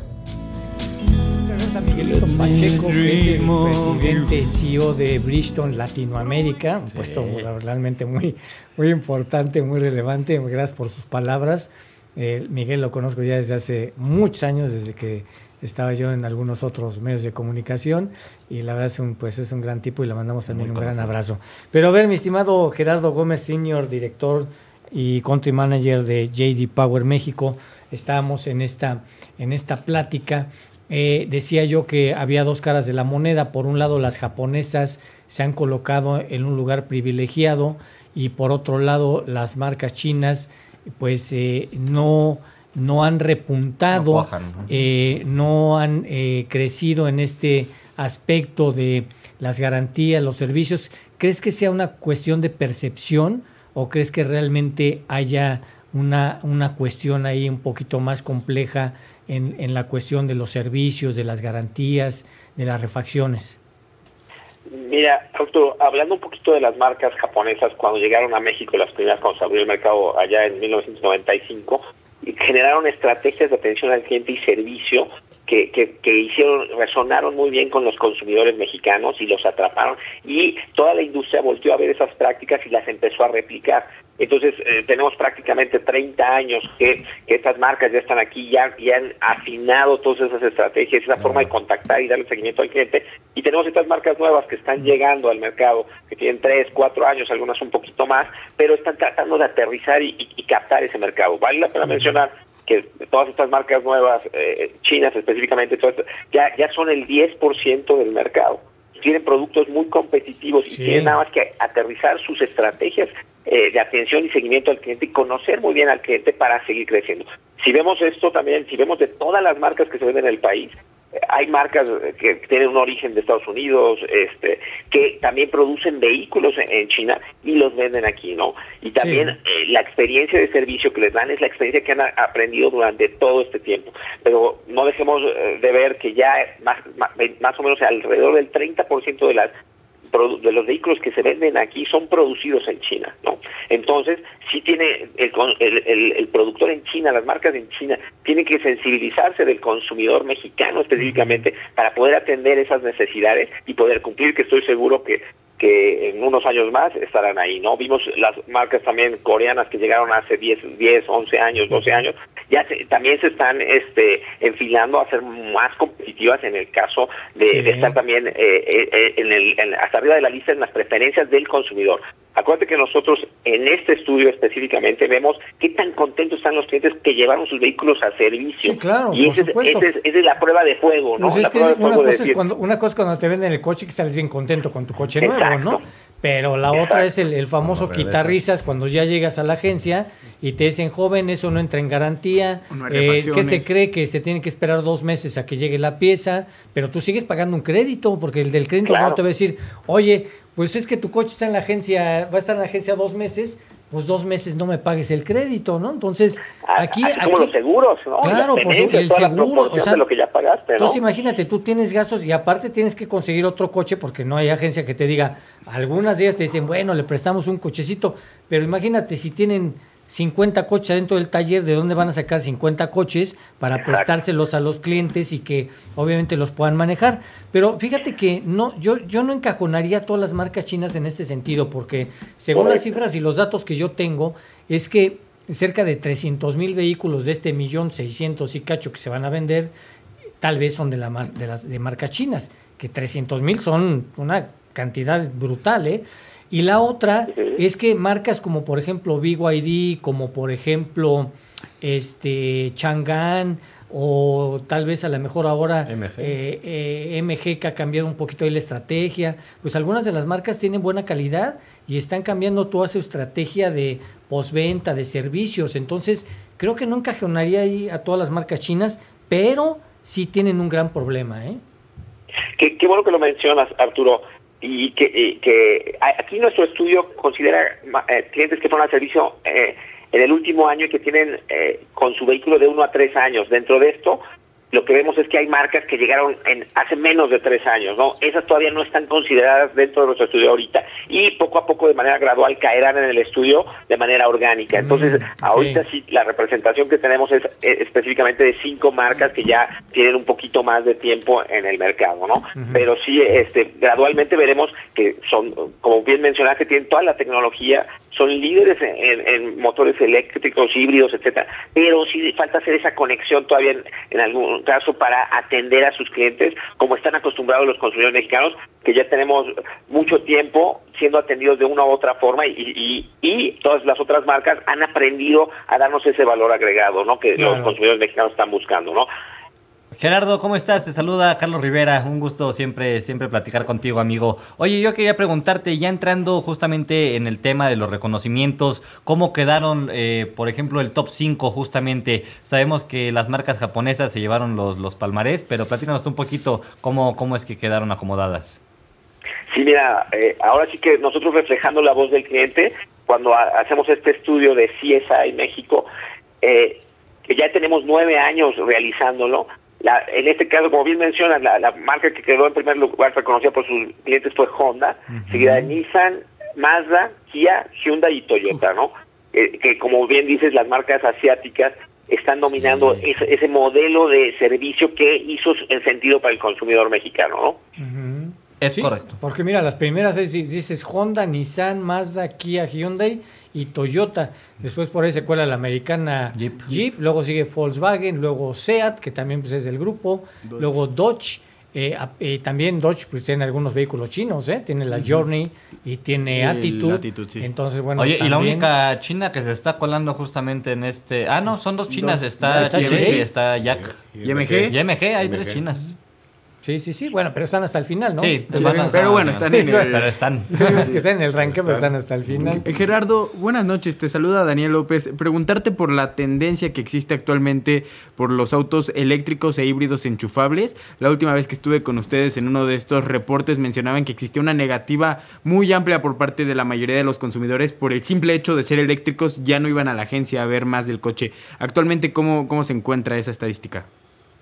[SPEAKER 4] Muchas gracias a Miguelito Pacheco, que es el presidente C E O de Bridgestone Latinoamérica, un sí. puesto realmente muy, muy importante, muy relevante. Gracias por sus palabras. Eh, Miguel lo conozco ya desde hace muchos años, desde que estaba yo en algunos otros medios de comunicación, y la verdad es un, pues es un gran tipo y le mandamos también muy un conocido. Gran abrazo. Pero a ver, mi estimado Gerardo Gómez, Senior Director y Country Manager de J D Power México, estábamos en esta, en esta plática. Eh, decía yo que había dos caras de la moneda. Por un lado, las japonesas se han colocado en un lugar privilegiado, y por otro lado, las marcas chinas pues eh, no, no han repuntado, no, cuajan, ¿no? Eh, no han eh, crecido en este aspecto de las garantías, los servicios. ¿Crees que sea una cuestión de percepción o crees que realmente haya una, una cuestión ahí un poquito más compleja en, en la cuestión de los servicios, de las garantías, de las refacciones?
[SPEAKER 12] Mira, Arturo, hablando un poquito de las marcas japonesas, cuando llegaron a México, las primeras cuando se abrió el mercado allá en mil novecientos noventa y cinco, generaron estrategias de atención al cliente y servicio que, que, que hicieron, resonaron muy bien con los consumidores mexicanos y los atraparon, y toda la industria volteó a ver esas prácticas y las empezó a replicar. Entonces, eh, tenemos prácticamente treinta años que, que estas marcas ya están aquí, ya, ya han afinado todas esas estrategias, esa forma de contactar y darle seguimiento al cliente. Y tenemos estas marcas nuevas que están llegando al mercado, que tienen tres, cuatro años, algunas un poquito más, pero están tratando de aterrizar y, y, y captar ese mercado. Vale la pena mencionar que todas estas marcas nuevas, eh, chinas específicamente, todas, ya, ya son el diez por ciento del mercado. Tienen productos muy competitivos y sí. tienen nada más que aterrizar sus estrategias eh, de atención y seguimiento al cliente y conocer muy bien al cliente para seguir creciendo. Si vemos esto también, si vemos de todas las marcas que se venden en el país, eh, hay marcas que tienen un origen de Estados Unidos, este, que también producen vehículos en, en China y los venden aquí, ¿no? Y también sí. eh, la experiencia de servicio que les dan es la experiencia que han a, aprendido durante todo este tiempo. Pero no dejemos eh, de ver que ya más, más, más o menos alrededor del treinta por ciento de las de los vehículos que se venden aquí son producidos en China, ¿no? Entonces, sí tiene el, el, el, el productor en China, las marcas en China, tienen que sensibilizarse del consumidor mexicano específicamente para poder atender esas necesidades y poder cumplir, que estoy seguro que que en unos años más estarán ahí, ¿no? Vimos las marcas también coreanas que llegaron hace diez, once años, doce años, ya se, también se están este, enfilando a ser más competitivas en el caso de, sí. de estar también eh, eh, en el, en, hasta arriba de la lista en las preferencias del consumidor. Acuérdate que nosotros en este estudio específicamente vemos qué tan contentos están los clientes que llevaron sus vehículos a servicio.
[SPEAKER 4] Sí, claro,
[SPEAKER 12] y
[SPEAKER 4] por
[SPEAKER 12] esa
[SPEAKER 4] supuesto.
[SPEAKER 12] es, es, es la prueba de fuego, ¿no?
[SPEAKER 4] Pues es
[SPEAKER 12] la
[SPEAKER 4] que
[SPEAKER 12] prueba
[SPEAKER 4] es,
[SPEAKER 12] de
[SPEAKER 4] una,
[SPEAKER 12] fuego
[SPEAKER 4] cosa
[SPEAKER 12] de decir,
[SPEAKER 4] es cuando, una cosa es cuando te venden el coche que estás bien contento con tu coche
[SPEAKER 12] Exacto.
[SPEAKER 4] nuevo, ¿no? Pero la
[SPEAKER 12] Exacto.
[SPEAKER 4] otra es el, el famoso
[SPEAKER 6] Cuando
[SPEAKER 4] quitar
[SPEAKER 6] regresas.
[SPEAKER 4] risas cuando ya llegas a la agencia y te dicen, joven, eso no entra en garantía,
[SPEAKER 7] No hay
[SPEAKER 4] eh,
[SPEAKER 7] refacciones.
[SPEAKER 4] que se cree que se tiene que esperar dos meses a que llegue la pieza, pero tú sigues pagando un crédito, porque el del crédito
[SPEAKER 12] Claro.
[SPEAKER 4] no te va a decir, oye, pues es que tu coche está en la agencia, va a estar en la agencia dos meses, pues dos meses no me pagues el crédito, ¿no? Entonces, aquí...
[SPEAKER 12] Así como
[SPEAKER 4] aquí
[SPEAKER 12] los seguros, ¿no?
[SPEAKER 4] Claro,
[SPEAKER 12] Las
[SPEAKER 4] pues
[SPEAKER 12] tenencias,
[SPEAKER 4] el
[SPEAKER 12] toda la
[SPEAKER 4] seguro,
[SPEAKER 12] proporción
[SPEAKER 4] o sea,
[SPEAKER 12] de lo que ya pagaste, ¿no?
[SPEAKER 4] entonces imagínate, tú tienes gastos y aparte tienes que conseguir otro coche porque no hay agencia que te diga, algunas de ellas te dicen, bueno, le prestamos un cochecito, pero imagínate si tienen cincuenta coches dentro del taller, ¿de dónde van a sacar cincuenta coches para
[SPEAKER 12] Exacto.
[SPEAKER 4] prestárselos a los clientes y que obviamente los puedan manejar? Pero fíjate que no, yo, yo no encajonaría todas las marcas chinas en este sentido, porque según
[SPEAKER 12] Correcto.
[SPEAKER 4] las cifras y los datos que yo tengo, es que cerca de trescientos mil vehículos de este millón seiscientos y cacho que se van a vender, tal vez son de, la mar, de las de marcas chinas, que trescientos mil son una cantidad brutal, ¿eh? Y la otra uh-huh. es que marcas como por ejemplo B Y D, como por ejemplo este Chang'an, o tal vez a lo mejor ahora
[SPEAKER 5] M G.
[SPEAKER 4] Eh, eh, M G, que ha cambiado un poquito ahí la estrategia, pues algunas de las marcas tienen buena calidad y están cambiando toda su estrategia de postventa, de servicios. Entonces creo que no encajonaría ahí a todas las marcas chinas, pero sí tienen un gran problema, ¿eh?
[SPEAKER 12] Qué, qué bueno que lo mencionas, Arturo. Y que, y que aquí nuestro estudio considera eh, clientes que fueron al servicio eh, en el último año y que tienen eh, con su vehículo de uno a tres años. Dentro de esto, lo que vemos es que hay marcas que llegaron en hace menos de tres años, ¿no? Esas todavía no están consideradas dentro de nuestro estudio ahorita y poco a poco de manera gradual caerán en el estudio de manera orgánica. Entonces, mm, okay. ahorita sí, la representación que tenemos es, es específicamente de cinco marcas que ya tienen un poquito más de tiempo en el mercado, ¿no? Uh-huh. Pero sí, este, gradualmente veremos que son, como bien mencionaste, tienen toda la tecnología, son líderes en, en, en motores eléctricos, híbridos, etcétera, pero sí falta hacer esa conexión todavía en, en algún caso para atender a sus clientes como están acostumbrados los consumidores mexicanos, que ya tenemos mucho tiempo siendo atendidos de una u otra forma y, y, y todas las otras marcas han aprendido a darnos ese valor agregado, ¿no? Que claro. los consumidores mexicanos están buscando, ¿no?
[SPEAKER 5] Gerardo, ¿cómo estás? Te saluda Carlos Rivera, un gusto siempre siempre platicar contigo, amigo. Oye, yo quería preguntarte, ya entrando justamente en el tema de los reconocimientos, ¿cómo quedaron, eh, por ejemplo, el top cinco justamente? Sabemos que las marcas japonesas se llevaron los, los palmarés, pero platícanos un poquito cómo, cómo es que quedaron acomodadas.
[SPEAKER 12] Sí, mira, eh, ahora sí que nosotros reflejando la voz del cliente, cuando ha, hacemos este estudio de C S I México, eh, que ya tenemos nueve años realizándolo. La, en este caso, como bien mencionas, la, la marca que quedó en primer lugar reconocida por sus clientes fue Honda, uh-huh. seguida de Nissan, Mazda, Kia, Hyundai y Toyota, ¿no? Eh, que como bien dices, las marcas asiáticas están dominando sí. ese, ese modelo de servicio que hizo el sentido para el consumidor mexicano, ¿no?
[SPEAKER 4] Uh-huh.
[SPEAKER 5] Es
[SPEAKER 4] sí,
[SPEAKER 5] correcto.
[SPEAKER 4] Porque mira, las primeras es, dices Honda, Nissan, Mazda, Kia, Hyundai y Toyota. Después por ahí se cuela la americana Jeep, Jeep. Luego sigue Volkswagen, luego Seat, que también pues, es del grupo, Dodge. Luego Dodge, eh, eh, también Dodge pues tiene algunos vehículos chinos, ¿eh? Tiene la Journey y tiene Attitude.
[SPEAKER 7] Attitude sí.
[SPEAKER 4] Entonces, bueno,
[SPEAKER 5] oye,
[SPEAKER 4] también...
[SPEAKER 5] y la única china que se está colando justamente en este... Ah, no, son dos chinas,
[SPEAKER 7] dos.
[SPEAKER 5] está
[SPEAKER 4] ¿Está
[SPEAKER 5] Chery
[SPEAKER 4] Chery?
[SPEAKER 5] y está Jack.
[SPEAKER 7] ¿Y M G?
[SPEAKER 5] Y M G, hay
[SPEAKER 6] M G.
[SPEAKER 5] tres chinas.
[SPEAKER 4] Sí, sí, sí, bueno, pero están hasta el final, ¿no?
[SPEAKER 5] Sí,
[SPEAKER 4] sí
[SPEAKER 5] van
[SPEAKER 7] pero bueno, están en el...
[SPEAKER 5] Pero están.
[SPEAKER 4] Es que están en el ranking, pero están hasta el final.
[SPEAKER 7] Eh, Gerardo, buenas noches, te saluda Daniel López. Preguntarte por la tendencia que existe actualmente por los autos eléctricos e híbridos enchufables. La última vez que estuve con ustedes en uno de estos reportes mencionaban que existía una negativa muy amplia por parte de la mayoría de los consumidores por el simple hecho de ser eléctricos, ya no iban a la agencia a ver más del coche. Actualmente, ¿cómo, cómo se encuentra esa estadística?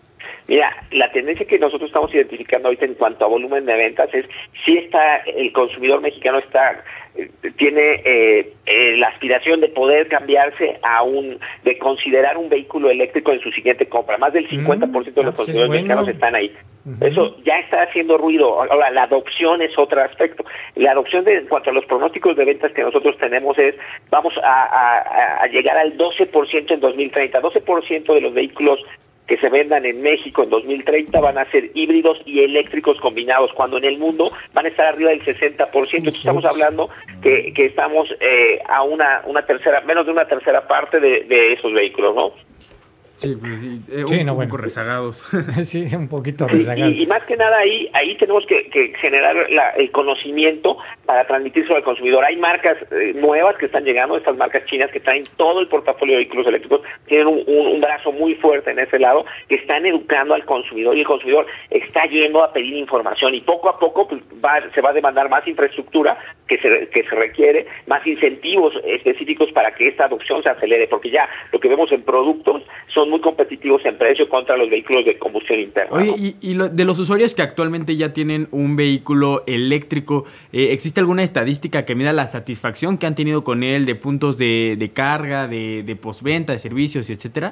[SPEAKER 12] Mira, la tendencia que nosotros estamos identificando ahorita en cuanto a volumen de ventas es si está el consumidor mexicano está eh, tiene eh, eh, la aspiración de poder cambiarse a un de considerar un vehículo eléctrico en su siguiente compra. Más del cincuenta por ciento mm, de los consumidores bueno. mexicanos están ahí. Uh-huh. Eso ya está haciendo ruido. Ahora, la adopción es otro aspecto. La adopción de, en cuanto a los pronósticos de ventas que nosotros tenemos es, vamos a, a, a llegar al doce por ciento en dos mil treinta. doce por ciento de los vehículos que se vendan en México en dos mil treinta van a ser híbridos y eléctricos combinados, cuando en el mundo van a estar arriba del sesenta por ciento. Entonces estamos hablando que, que estamos eh, a una una tercera, menos de una tercera parte de, de esos vehículos, ¿no?
[SPEAKER 7] Sí, pues sí, eh,
[SPEAKER 4] sí
[SPEAKER 7] un
[SPEAKER 4] no,
[SPEAKER 7] poco
[SPEAKER 4] bueno.
[SPEAKER 7] rezagados.
[SPEAKER 4] Sí, un poquito rezagados.
[SPEAKER 12] Y, y más que nada ahí ahí tenemos que, que generar la, el conocimiento para transmitirlo al consumidor. Hay marcas eh, nuevas que están llegando, estas marcas chinas que traen todo el portafolio de vehículos eléctricos, tienen un, un, un brazo muy fuerte en ese lado, que están educando al consumidor y el consumidor está yendo a pedir información y poco a poco pues, va, se va a demandar más infraestructura que se, que se requiere, más incentivos específicos para que esta adopción se acelere, porque ya lo que vemos en productos son muy competitivos en precio contra los vehículos de combustión interna.
[SPEAKER 7] Oye,
[SPEAKER 12] ¿no?
[SPEAKER 7] y, y lo, de los usuarios que actualmente ya tienen un vehículo eléctrico, eh, ¿existe alguna estadística que mida la satisfacción que han tenido con él de puntos de, de carga, de, de postventa, de servicios, etcétera?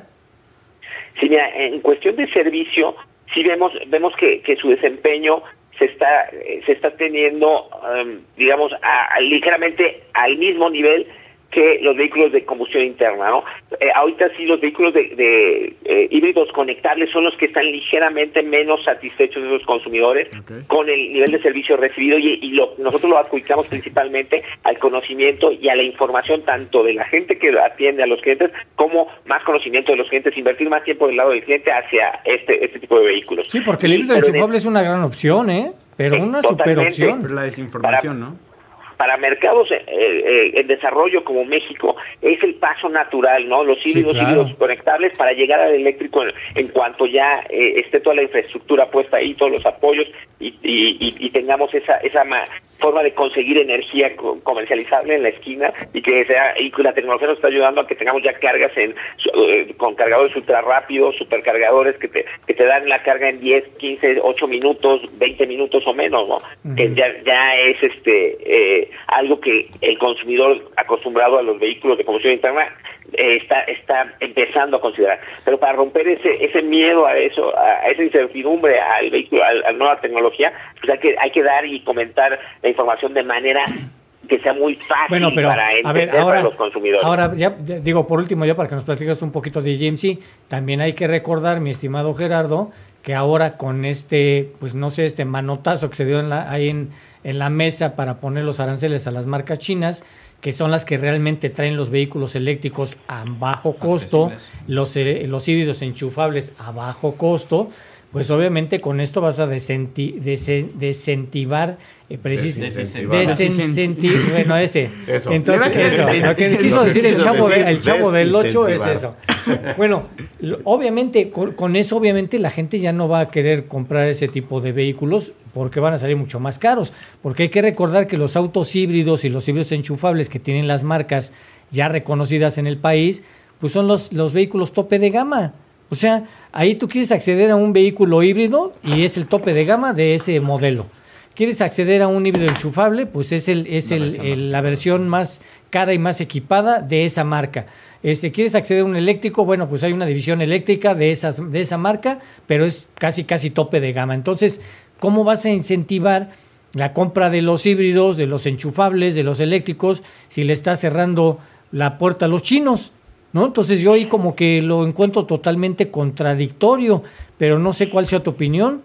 [SPEAKER 12] Sí, mira, en cuestión de servicio, sí vemos vemos que, que su desempeño se está se está teniendo, um, digamos, a, a, ligeramente al mismo nivel que los vehículos de combustión interna, ¿no? Eh, ahorita sí los vehículos de, de eh, híbridos conectables son los que están ligeramente menos satisfechos de los consumidores okay. con el nivel de servicio recibido y, y lo, nosotros lo adjudicamos principalmente al conocimiento y a la información tanto de la gente que atiende a los clientes como más conocimiento de los clientes, invertir más tiempo del lado del cliente hacia este este tipo de vehículos.
[SPEAKER 4] Sí, porque el híbrido enchufable de... es una gran opción, ¿eh? Pero una super opción.
[SPEAKER 7] Pero la desinformación,
[SPEAKER 12] para,
[SPEAKER 7] ¿no?
[SPEAKER 12] Para mercados eh, eh, en desarrollo como México es el paso natural, ¿no? Los híbridos, sí, claro. híbridos conectables para llegar al eléctrico en, en cuanto ya eh, esté toda la infraestructura puesta ahí, todos los apoyos y, y, y, y tengamos esa esa ma- forma de conseguir energía co- comercializable en la esquina y que sea y que la tecnología nos está ayudando a que tengamos ya cargas en eh, con cargadores ultra rápidos, supercargadores que te que te dan la carga en diez, quince, ocho minutos, veinte minutos o menos, ¿no? Uh-huh. Que ya ya es este eh, algo que el consumidor acostumbrado a los vehículos de combustión interna eh, está está empezando a considerar. Pero para romper ese ese miedo a eso, a esa incertidumbre al vehículo, a la nueva tecnología, pues hay que hay que dar y comentar la información de manera que sea muy fácil
[SPEAKER 4] bueno, pero,
[SPEAKER 12] para entender
[SPEAKER 4] a ver, ahora,
[SPEAKER 12] para los consumidores.
[SPEAKER 4] Ahora, ya, ya digo, por último, ya para que nos platicas un poquito de G M C, también hay que recordar, mi estimado Gerardo, que ahora con este, pues no sé, este manotazo que se dio en la, ahí en, en la mesa para poner los aranceles a las marcas chinas, que son las que realmente traen los vehículos eléctricos a bajo costo, los, eh, los híbridos enchufables a bajo costo, pues obviamente con esto vas a desenti- desen- desentivar eh, precis-
[SPEAKER 6] Desincentivar.
[SPEAKER 4] desincentiv- bueno, ese.
[SPEAKER 6] Eso.
[SPEAKER 4] Entonces,
[SPEAKER 6] Mira que
[SPEAKER 4] eso,
[SPEAKER 6] de-
[SPEAKER 4] lo que
[SPEAKER 6] lo
[SPEAKER 4] quiso
[SPEAKER 6] que
[SPEAKER 4] decir el
[SPEAKER 6] quiso
[SPEAKER 4] chavo,
[SPEAKER 6] decir,
[SPEAKER 4] de- el chavo del ocho es
[SPEAKER 6] desincentivar.
[SPEAKER 4] eso. Bueno, lo- obviamente con, con eso obviamente la gente ya no va a querer comprar ese tipo de vehículos porque van a salir mucho más caros, porque hay que recordar que los autos híbridos y los híbridos enchufables que tienen las marcas ya reconocidas en el país, pues son los, los vehículos tope de gama. O sea, ahí tú quieres acceder a un vehículo híbrido y es el tope de gama de ese modelo. ¿Quieres acceder a un híbrido enchufable? Pues es el es el, versión el, la versión más cara y más equipada de esa marca. Este, ¿quieres acceder a un eléctrico? Bueno, pues hay una división eléctrica de esas de esa marca, pero es casi casi tope de gama. Entonces, ¿cómo vas a incentivar la compra de los híbridos, de los enchufables, de los eléctricos, si le estás cerrando la puerta a los chinos? ¿No? Entonces yo ahí como que lo encuentro totalmente contradictorio, pero no sé cuál sea tu opinión.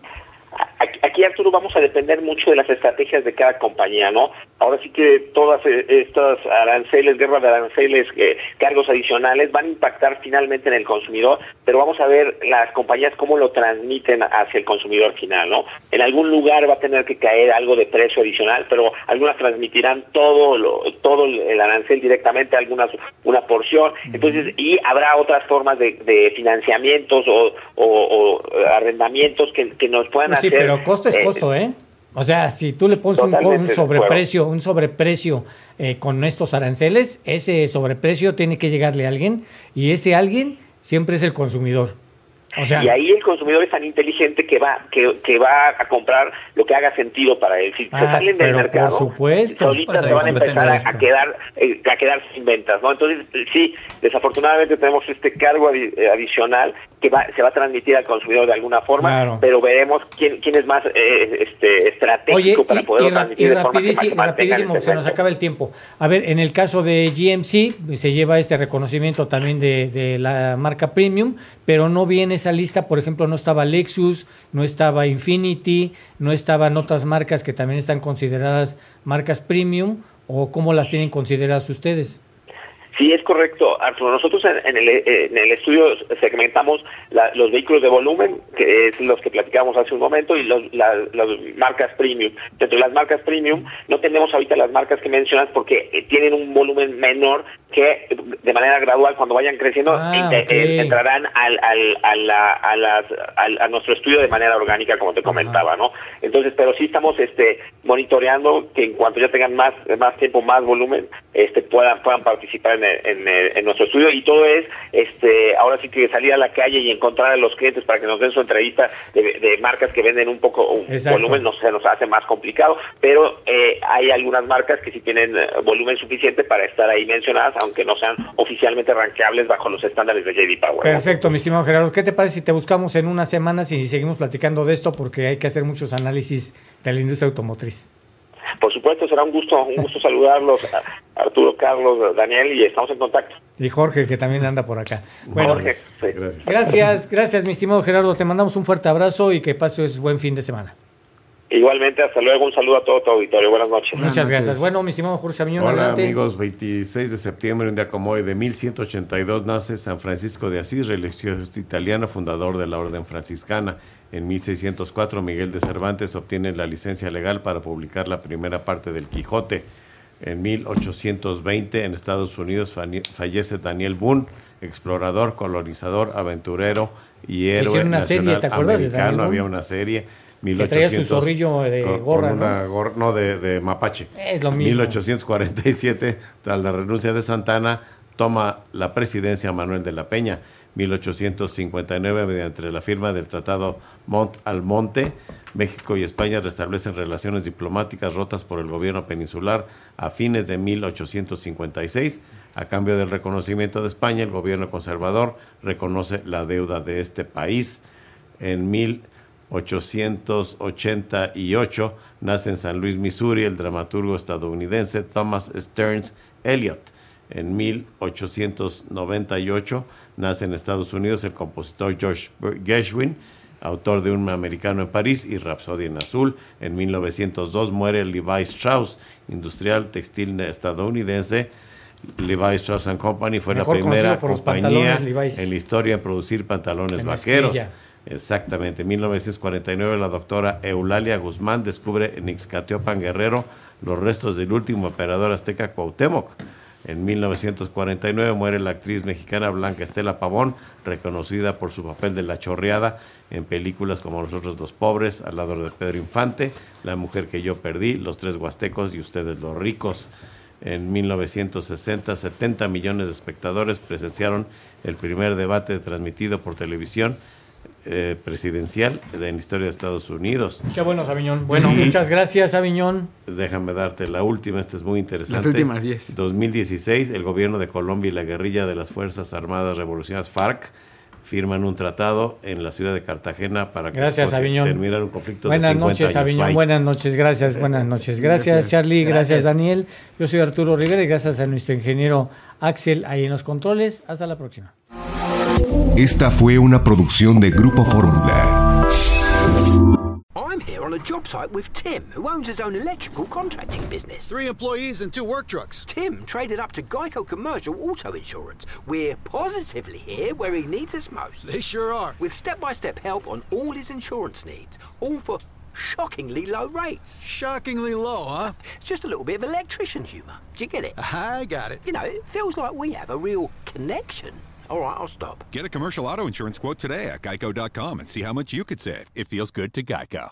[SPEAKER 12] Aquí, Arturo, vamos a depender mucho de las estrategias de cada compañía, ¿no? Ahora sí que todas estas aranceles, guerra de aranceles, eh, cargos adicionales van a impactar finalmente en el consumidor, pero vamos a ver las compañías cómo lo transmiten hacia el consumidor final, ¿no? En algún lugar va a tener que caer algo de precio adicional, pero algunas transmitirán todo lo, todo el arancel directamente, algunas una porción, entonces, y habrá otras formas de, de financiamientos o, o, o arrendamientos que, que nos puedan
[SPEAKER 4] pues sí,
[SPEAKER 12] hacer.
[SPEAKER 4] Pero costo es costo, ¿eh? O sea, si tú le pones un, un sobreprecio, un sobreprecio eh, con estos aranceles, ese sobreprecio tiene que llegarle a alguien y ese alguien siempre es el consumidor. O sea,
[SPEAKER 12] y ahí el consumidor es tan inteligente que va que, que va a comprar lo que haga sentido para él. Si ah, se salen del mercado,
[SPEAKER 4] por supuesto,
[SPEAKER 12] solitas se van a empezar a, a quedar eh, a quedar sin ventas, ¿no? Entonces, sí, desafortunadamente tenemos este cargo adi- adicional que va, se va a transmitir al consumidor de alguna forma, claro. pero veremos quién, quién es más eh, este, estratégico. Oye, para poder transmitir de forma que se
[SPEAKER 4] rapidísimo, se nos acaba el tiempo. A ver, en el caso de G M C, se lleva este reconocimiento también de, de la marca Premium, pero no viene esa lista, por ejemplo, no estaba Lexus, no estaba Infiniti, no estaban otras marcas que también están consideradas marcas Premium, o ¿cómo las tienen consideradas ustedes?
[SPEAKER 12] Sí, es correcto, Arturo. Nosotros en, en, el, en el estudio segmentamos la, los vehículos de volumen, que es los que platicamos hace un momento, y los, la, las marcas premium. Dentro de las marcas premium no tenemos ahorita las marcas que mencionas porque eh, tienen un volumen menor que de manera gradual, cuando vayan creciendo, ah, ent- okay. eh, entrarán al, al, a, la, a, las, al, a nuestro estudio de manera orgánica, como te comentaba, ¿no? Entonces, pero sí estamos este monitoreando que en cuanto ya tengan más más tiempo, más volumen, este puedan puedan participar en, el, en, el, en nuestro estudio, y todo es este ahora sí que salir a la calle y encontrar a los clientes para que nos den su entrevista de, de marcas que venden un poco un Exacto. volumen, no se nos hace más complicado, pero eh, hay algunas marcas que sí tienen volumen suficiente para estar ahí mencionadas, aunque no sean oficialmente rankeables bajo los estándares de J D Power.
[SPEAKER 4] Perfecto, mi estimado Gerardo. ¿Qué te parece si te buscamos en unas semanas y seguimos platicando de esto? Porque hay que hacer muchos análisis de la industria automotriz.
[SPEAKER 12] Por supuesto, será un gusto, un gusto saludarlos, Arturo, Carlos, Daniel, y estamos en contacto.
[SPEAKER 4] Y Jorge, que también anda por acá. Bueno,
[SPEAKER 12] Jorge, sí.
[SPEAKER 4] gracias. gracias, gracias, mi estimado Gerardo. Te mandamos un fuerte abrazo y que pases buen fin de semana.
[SPEAKER 12] Igualmente, hasta luego, un saludo a todo tu auditorio, buenas noches.
[SPEAKER 4] Muchas
[SPEAKER 6] buenas
[SPEAKER 4] gracias.
[SPEAKER 6] noches.
[SPEAKER 4] Bueno, mi estimado Jorge Aviñón,
[SPEAKER 6] Hola
[SPEAKER 4] adelante.
[SPEAKER 6] amigos, veintiséis de septiembre, un día como hoy de mil ciento ochenta y dos, nace San Francisco de Asís, religioso italiano, fundador de la Orden Franciscana. En mil seiscientos cuatro, Miguel de Cervantes obtiene la licencia legal para publicar la primera parte del Quijote. En mil ochocientos veinte, en Estados Unidos, fallece Daniel Boone, explorador, colonizador, aventurero y héroe
[SPEAKER 4] una
[SPEAKER 6] nacional
[SPEAKER 4] serie,
[SPEAKER 6] americano. Había una serie.
[SPEAKER 4] mil ochocientos, que traía su zorrillo de
[SPEAKER 6] con,
[SPEAKER 4] gorra,
[SPEAKER 6] con una
[SPEAKER 4] ¿no?
[SPEAKER 6] Gorra, no, de, de mapache.
[SPEAKER 4] Es lo mismo.
[SPEAKER 6] mil ochocientos cuarenta y siete, tras la renuncia de Santana, toma la presidencia Manuel de la Peña. mil ochocientos cincuenta y nueve, mediante la firma del Tratado Mont Almonte, México y España restablecen relaciones diplomáticas rotas por el gobierno peninsular a fines de mil ochocientos cincuenta y seis. A cambio del reconocimiento de España, el gobierno conservador reconoce la deuda de este país. En mil ochocientos ochenta y ocho nace en San Luis, Missouri, el dramaturgo estadounidense Thomas Stearns Eliot. En mil ochocientos noventa y ocho nace en Estados Unidos el compositor George Gershwin, autor de Un americano en París y Rapsodia en Azul. En mil novecientos dos muere Levi Strauss, industrial textil estadounidense. Levi Strauss and Company fue Mejor la primera compañía en la historia en producir pantalones vaqueros. Exactamente. En mil novecientos cuarenta y nueve, la doctora Eulalia Guzmán descubre en Ixcatiopan, Guerrero, los restos del último emperador azteca Cuauhtémoc. En mil novecientos cuarenta y nueve muere la actriz mexicana Blanca Estela Pavón, reconocida por su papel de La Chorreada en películas como Nosotros los Pobres, al lado de Pedro Infante, La Mujer que yo perdí, Los Tres Huastecos y Ustedes los Ricos. En mil novecientos sesenta, setenta millones de espectadores presenciaron el primer debate transmitido por televisión eh, presidencial de la historia de Estados Unidos.
[SPEAKER 4] Qué bueno, Aviñón. Bueno, y muchas gracias, Aviñón.
[SPEAKER 6] Déjame darte la última, esta es muy interesante.
[SPEAKER 7] Las últimas diez.
[SPEAKER 6] dos mil dieciséis, el gobierno de Colombia y la guerrilla de las Fuerzas Armadas Revolucionarias FARC firman un tratado en la ciudad de Cartagena para
[SPEAKER 4] gracias, Aviñón.
[SPEAKER 6] terminar un conflicto
[SPEAKER 4] buenas
[SPEAKER 6] de cincuenta
[SPEAKER 4] noches,
[SPEAKER 6] años.
[SPEAKER 4] Aviñón.
[SPEAKER 6] Bye.
[SPEAKER 4] Buenas noches, gracias, buenas noches. Gracias, gracias Charlie, gracias, gracias Daniel. Yo soy Arturo Rivera y gracias a nuestro ingeniero Axel ahí en los controles. Hasta la próxima.
[SPEAKER 19] Esta fue una producción de Grupo Fórmula.
[SPEAKER 20] I'm here on a job site with Tim, who owns his own electrical contracting business.
[SPEAKER 21] Three employees and two work trucks.
[SPEAKER 20] Tim traded up to Geico Commercial Auto Insurance. We're positively here where he needs us most.
[SPEAKER 21] They sure are.
[SPEAKER 20] With step-by-step help on all his insurance needs, all for shockingly low rates.
[SPEAKER 21] Shockingly low, huh?
[SPEAKER 20] Just a little bit of electrician humour. Do you get it?
[SPEAKER 21] I got it.
[SPEAKER 20] You know, it feels like we have a real connection. All right, I'll stop.
[SPEAKER 22] Get a commercial auto insurance quote today at geico dot com and see how much you could save. It feels good to Geico.